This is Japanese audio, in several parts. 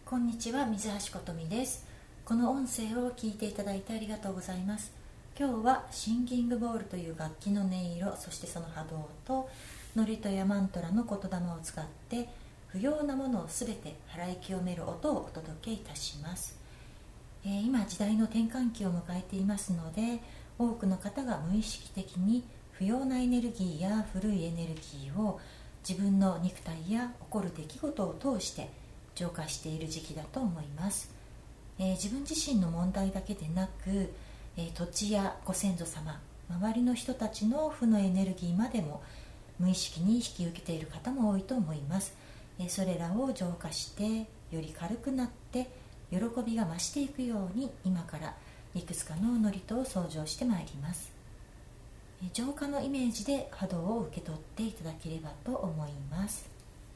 こんにちは、水橋ことみです。この音声を聞いていただいてありがとうございます。今日はシンギングボールという楽器の音色、そしてその波動とノリとヤマントラの言霊を使って不要なものをすべて払い清める音をお届けいたします。今時代の転換期を迎えていますので、多くの方が無意識的に不要なエネルギーや古いエネルギーを自分の肉体や起こる出来事を通して浄化している時期だと思います。自分自身の問題だけでなく、土地やご先祖様、周りの人たちの負のエネルギーまでも無意識に引き受けている方も多いと思います。それらを浄化してより軽くなって喜びが増していくように、今からいくつかの祝詞を奏上してまいります。浄化のイメージで波動を受け取っていただければと思います。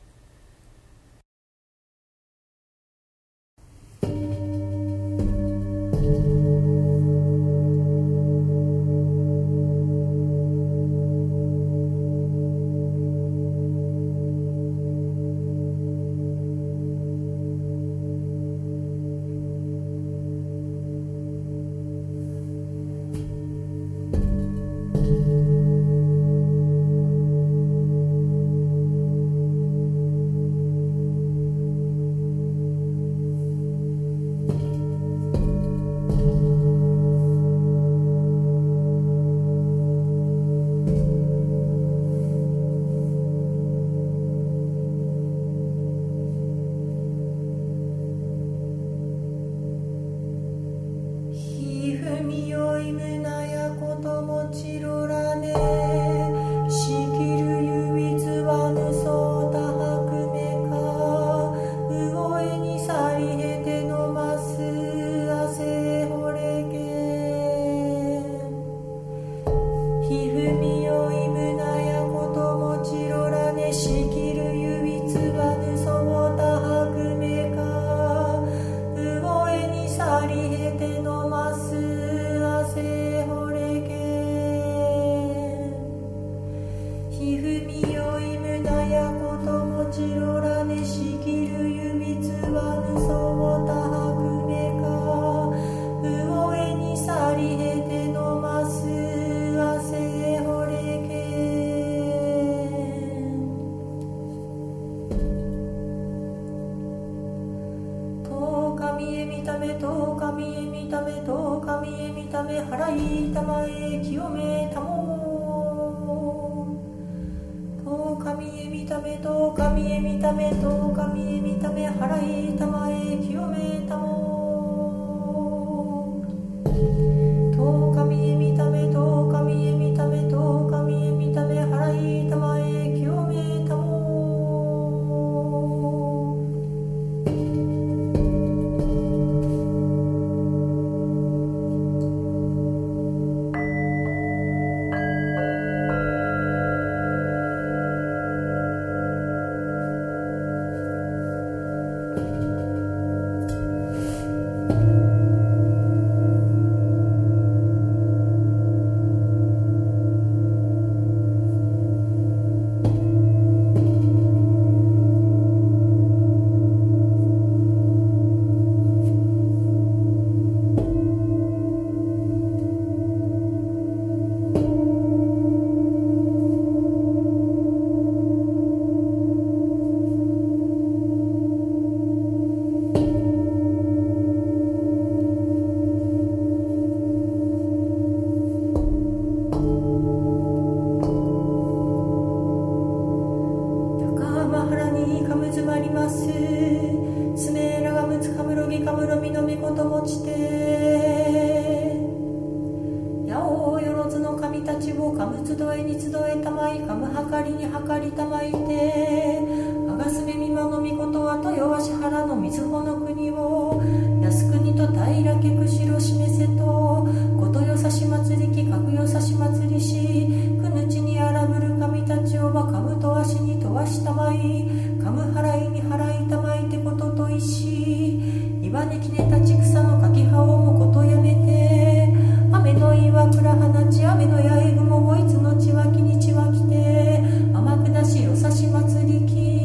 払いたまえ清めたもと神へ見た目と神へ見た目と神へ見た目払いたまえ清めたもと神へ見た目と神へ見た目と神へ見た目払いたまえ清めたも水穂の国を靖国と平家釧路示せとことよさし祭りき格よさし祭りしくぬちに荒ぶる神たちをばかむとわしにとわしたまいかむ払いに払いたまいてことといし岩根きねたち草の柿葉をもことやめて雨の岩倉放ち雨の八重雲をいつのちわきにちわきて天下しよさし祭りき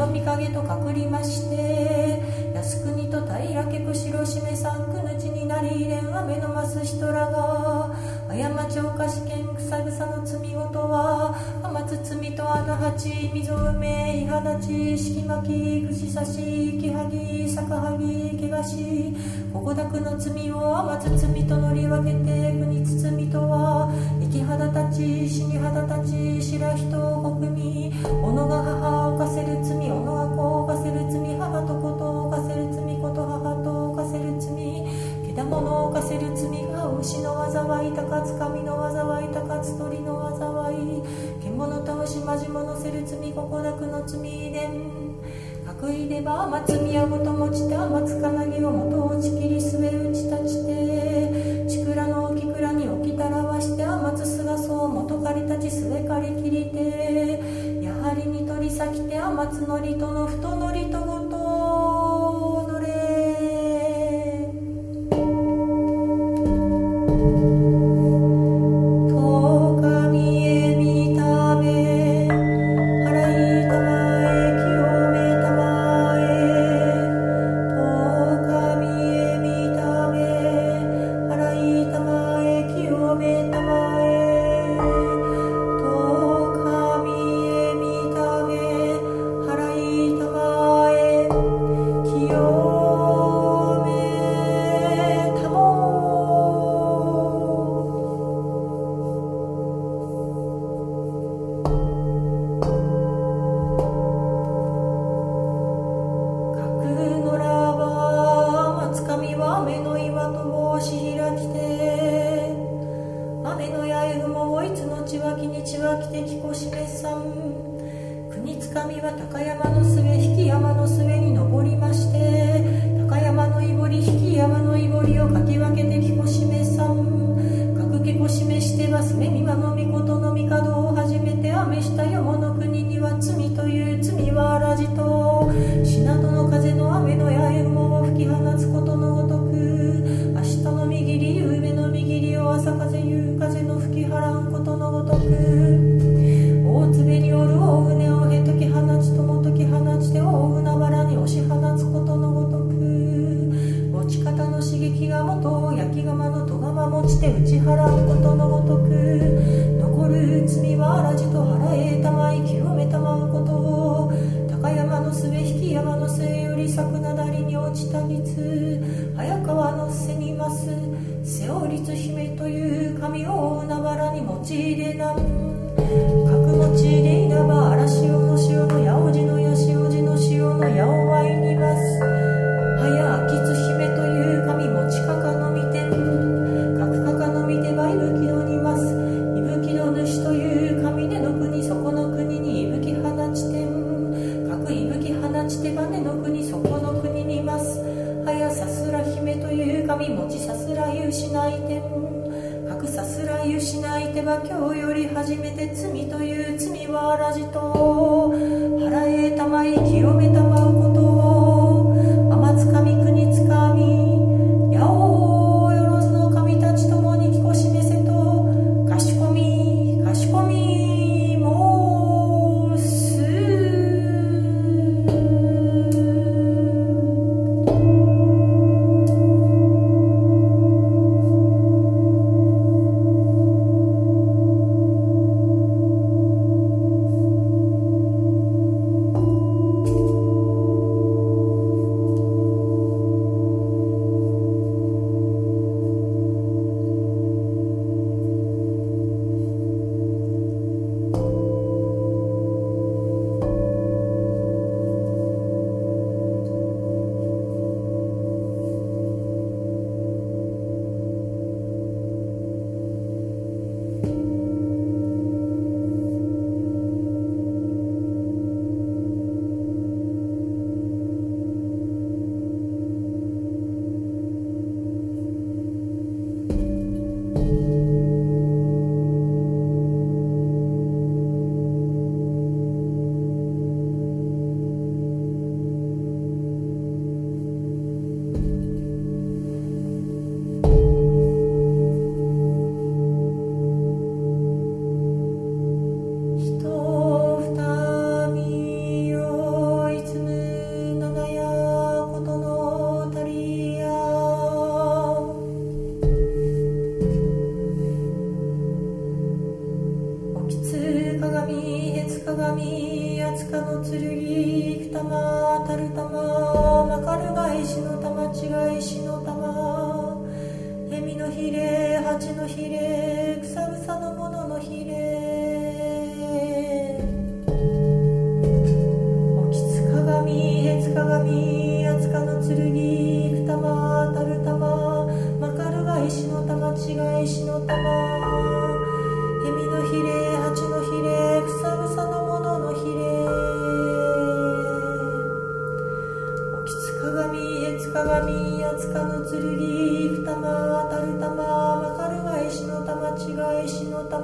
と見影とかくりまして、靖国と平家釧路しめ三区ぬちになりれん雨のます人らが、過ちおかしけんくさぐさの罪ごとは、天津罪と穴八溝埋めいはだち敷巻き串刺し木はぎ逆はぎけがし、ここだくの罪を天津罪と乗り分けて国津罪とは、生き肌立ち死に肌立ち白人国民、己が母を犯せる罪、己が子を犯せる罪、母と子と犯せる罪、子と母と犯せる罪、けだものを犯せる罪が牛の災い、高津神の災い、高津鳥の災い、獣倒しまじものせる罪、ここだくの罪でん、隠いでば天津宮ごと持ちて天津金木を元をちきり据え打ち立ちて、ちくらの置き蔵に置きたらわして天津菅そう元借り立ち据え借り切りて、やはりに取り裂きて天津のりとの太のりとごとのれ、 鏡へつ鏡やつかの剣二玉たる玉まかるが石の玉違い石の玉蛇のひれ蜂のひれ草草のもののひれおきつ鏡へつ鏡やつかの剣二玉たる玉まかるが石の玉違い石の玉蛇のひれ蜂のひれ草草のもののひれおきつ鏡へつ鏡やつかの剣二玉たる玉まかるが石の玉違い石の玉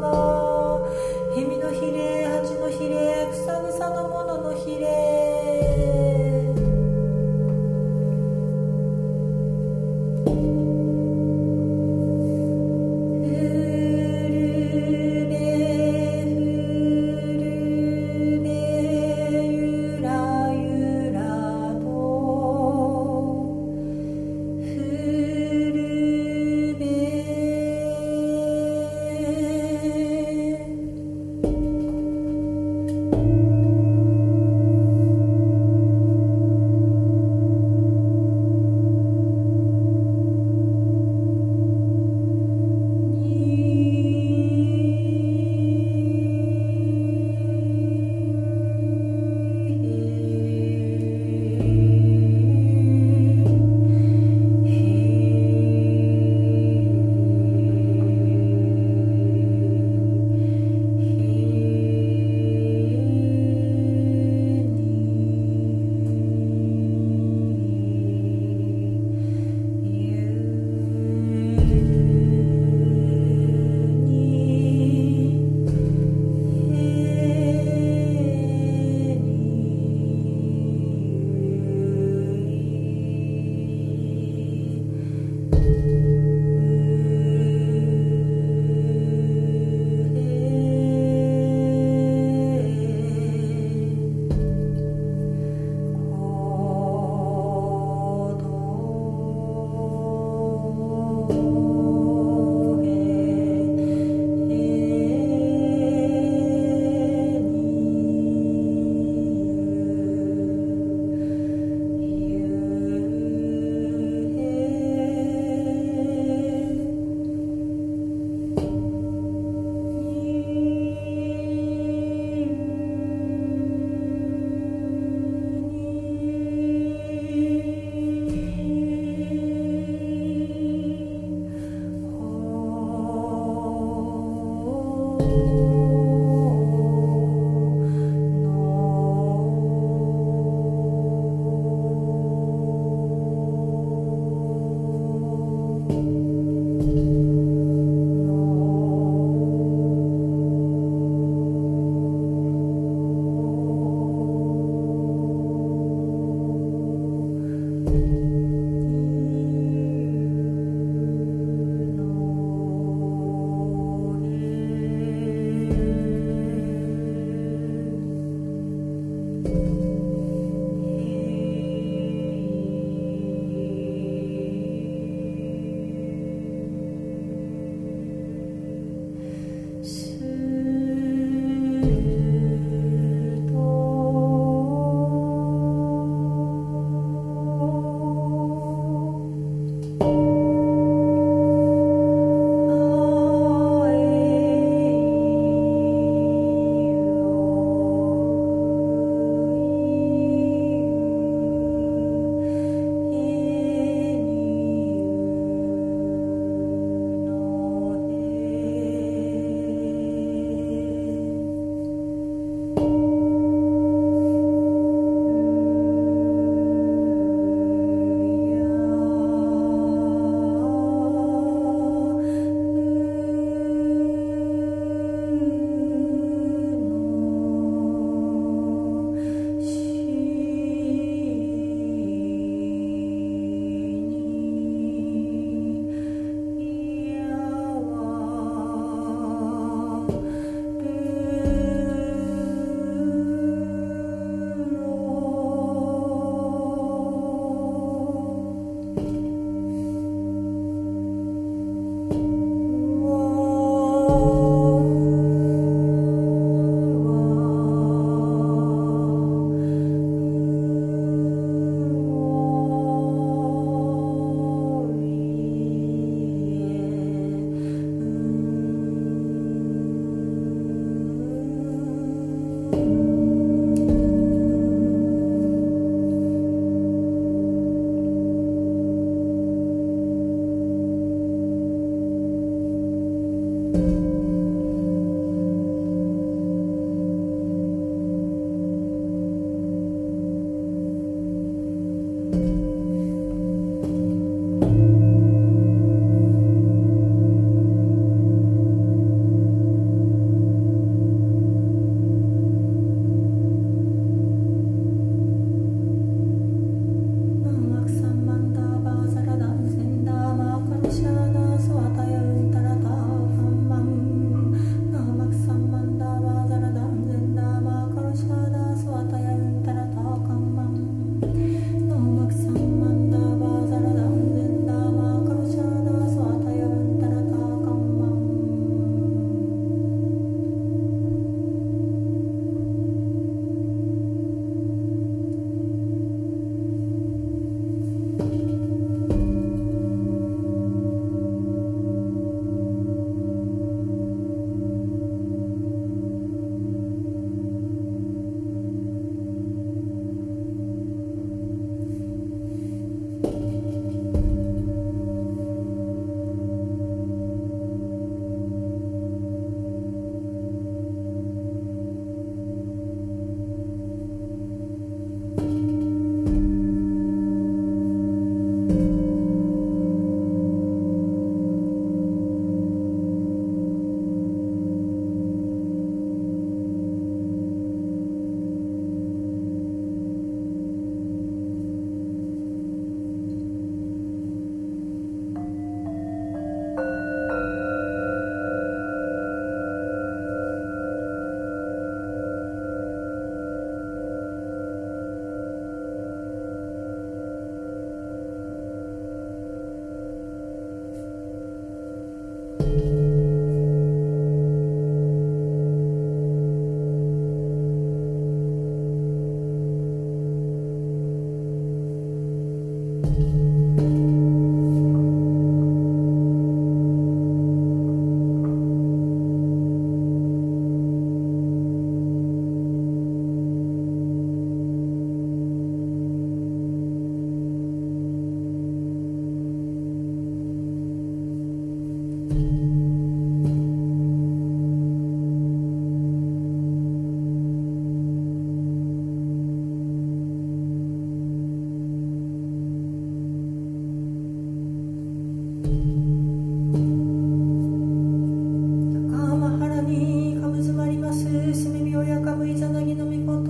すめみおやかむいざなぎのみこと。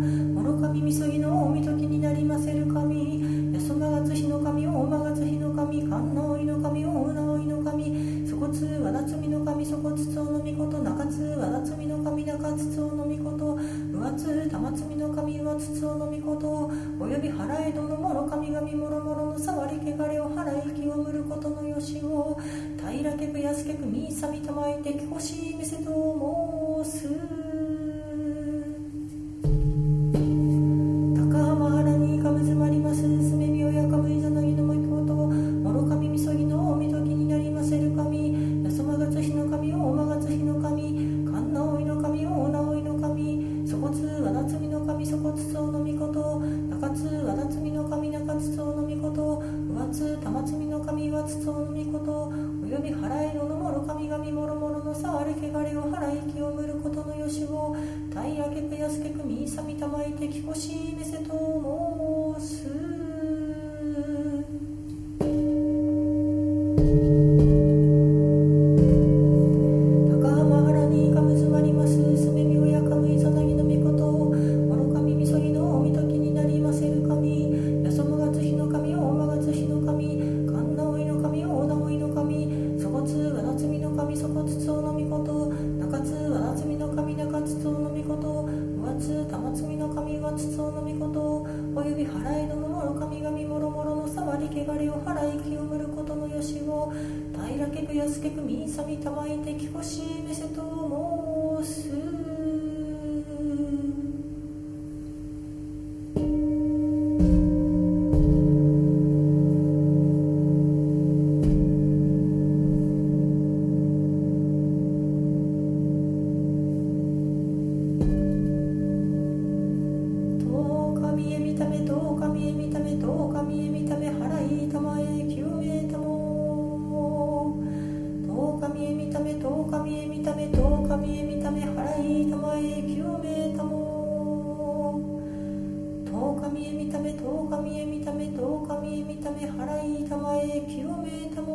もろかみみそぎのおみときになりませる神。やそまがつひの神おまがつひの神。かんなおいの神おうなおいの神。そこつわだつみの神そこつつおのみこと。なかつわだつみの神なかつつおのみこと。うわつたまつみの神うわつつおのみこと。および払えどのもろ神々もろもろのさわりけがれを払い清むることのよしを。平けくやすけくみさみたまいてきこしめせと申す。高浜原にかむずまりますすめみおやかむいざなぎのもいこと。もろかみみそぎのおみときになりませる神。やそまがつひの神おまがつひの神。かんなおいの神おなおいの神。そこつわだつみの神そこつつおのみこと。なかつわだつみの神なかつつおのみこと。うわつたまつみの神うわつつおのみこと。および払えどのもろ神々もろもろのさわりけがれを払い清むることのよしを。たいあけくやすけくみさみたまいてきこしめせと申す。および払いどのもろ神々もろもろのさわりけがれを払い清むることのよしを。平けくやすけくみさみたまいてきこしめせと申す。神へ見ため払いたまえ清めたも